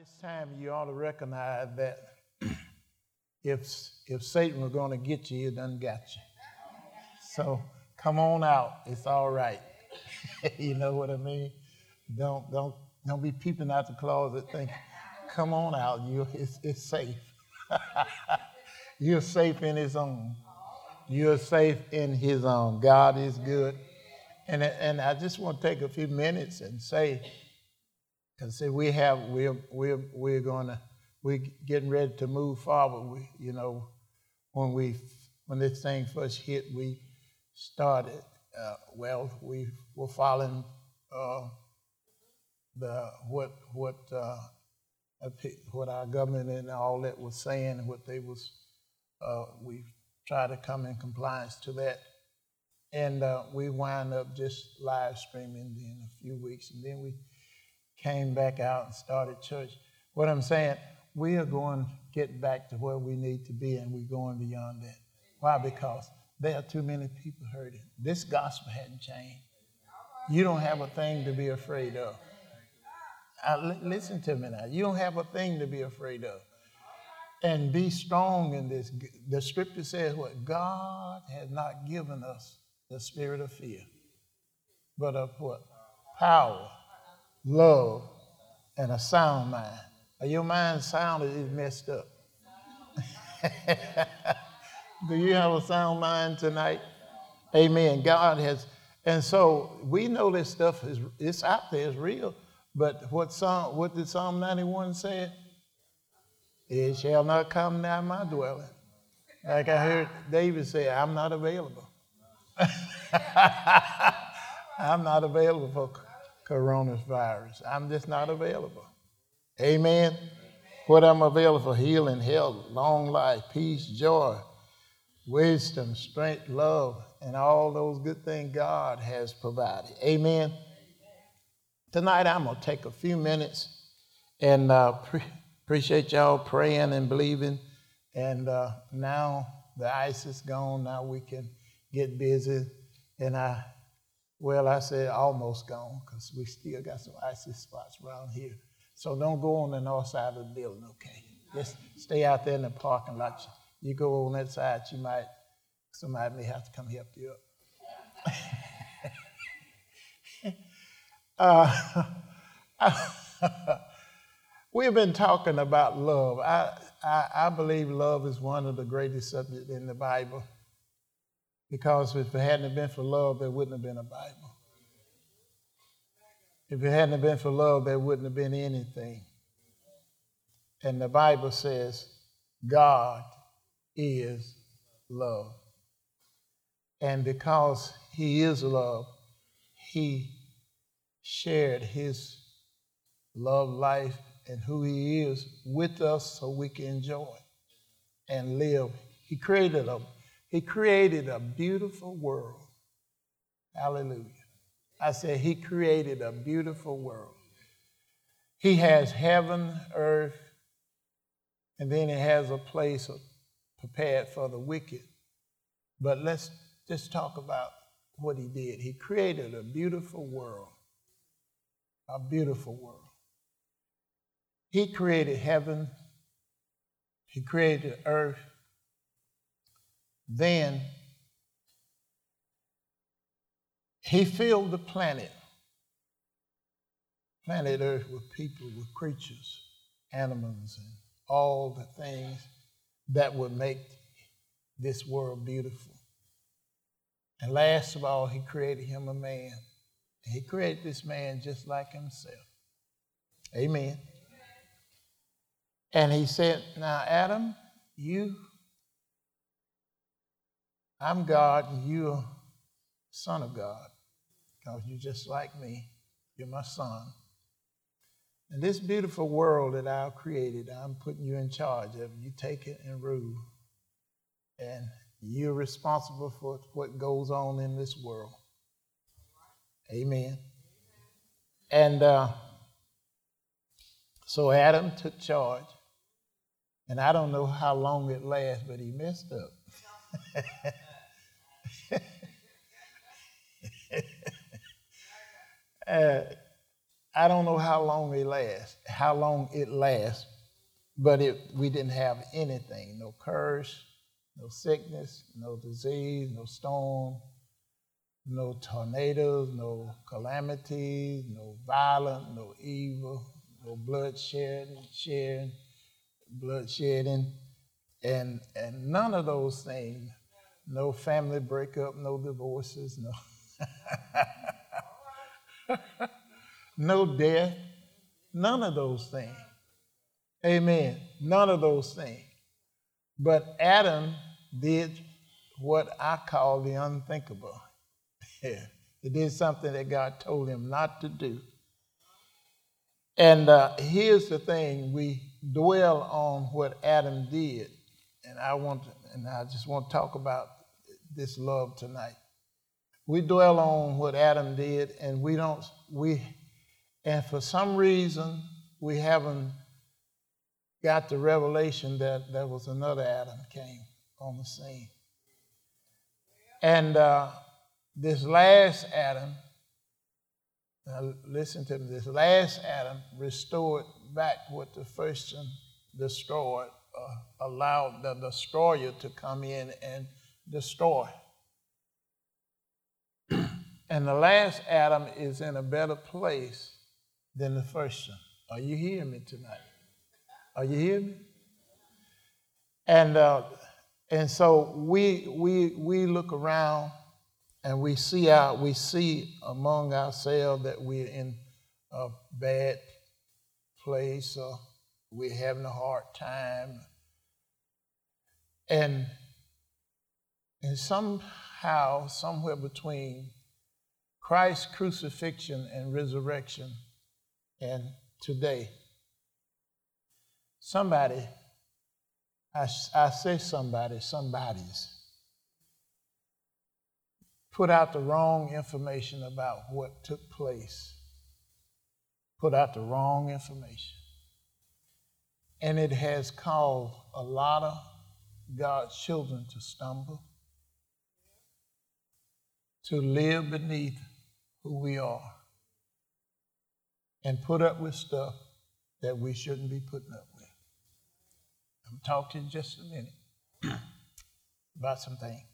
this time you ought to recognize that if Satan were going to get you, he done got you. So come on out. It's all right. You know what I mean? Don't be peeping out the closet thinking, come on out. It's safe. You're safe in his own. You're safe in his own. God is good. And I just want to take a few minutes and say, because we're getting ready to move forward. When this thing first hit, we started. We were following what our government and all that was saying, what they was. We tried to come in compliance to that, and we wound up just live streaming in a few weeks, and then we came back out and started church. What I'm saying, we are going to get back to where we need to be, and we're going beyond that. Why? Because there are too many people hurting. This gospel hadn't changed. You don't have a thing to be afraid of. Listen to me now. You don't have a thing to be afraid of. And be strong in this. The scripture says what? God has not given us the spirit of fear, but of what? Power, love, and a sound mind. Your mind sound is messed up. Do you have a sound mind tonight? Amen. God has, and so we know this stuff it's out there, it's real. But what did Psalm 91 say? It shall not come nigh my dwelling. Like I heard David say, I'm not available. I'm not available for coronavirus. I'm just not available. Amen. What I'm available for: healing, health, long life, peace, joy, wisdom, strength, love, and all those good things God has provided. Amen. Tonight I'm going to take a few minutes and appreciate y'all praying and believing. And now the ice is gone. Now we can get busy. And I said almost gone, because we still got some icy spots around here. So don't go on the north side of the building, okay? Just stay out there in the parking lot. You go on that side, somebody may have to come help you up. We've been talking about love. I believe love is one of the greatest subjects in the Bible, because if it hadn't been for love, there wouldn't have been a Bible. If it hadn't been for love, there wouldn't have been anything. And the Bible says God is love. And because he is love, he shared his love life and who he is with us so we can enjoy and live. He created a beautiful world. Hallelujah. I said he created a beautiful world. He has heaven, earth, and then he has a place prepared for the wicked. But let's just talk about what he did. He created a beautiful world. A beautiful world. He created heaven. He created earth. Then he filled the planet Earth, with people, with creatures, animals, and all the things that would make this world beautiful. And last of all, he created him a man. And he created this man just like himself. Amen. And he said, now, Adam, I'm God, and you're son of God, because you're just like me. You're my son. And this beautiful world that I've created, I'm putting you in charge of. You take it and rule. And you're responsible for what goes on in this world. Amen. And so Adam took charge. And I don't know how long it lasts, but he messed up. I don't know how long it lasts, but we didn't have anything, no curse, no sickness, no disease, no storm, no tornadoes, no calamities, no violence, no evil, no bloodshedding, and none of those things. No family breakup, no divorces, no death, none of those things. Amen. None of those things. But Adam did what I call the unthinkable. He did something that God told him not to do. And here's the thing: we dwell on what Adam did, and I just want to talk about this love tonight. We dwell on what Adam did, and and for some reason we haven't got the revelation that there was another Adam came on the scene. And this last Adam, listen to me, this last Adam restored back what the first one destroyed, allowed the destroyer to come in and destroy. And the last Adam is in a better place than the first one. Are you hearing me tonight? Are you hearing me? And so we look around and we see among ourselves that we're in a bad place, or we're having a hard time, and somehow, somewhere between Christ's crucifixion and resurrection and today, somebody, I say somebody's put out the wrong information about what took place. Put out the wrong information. And it has caused a lot of God's children to stumble, to live beneath who we are, and put up with stuff that we shouldn't be putting up with. I'm talking just a minute about some things.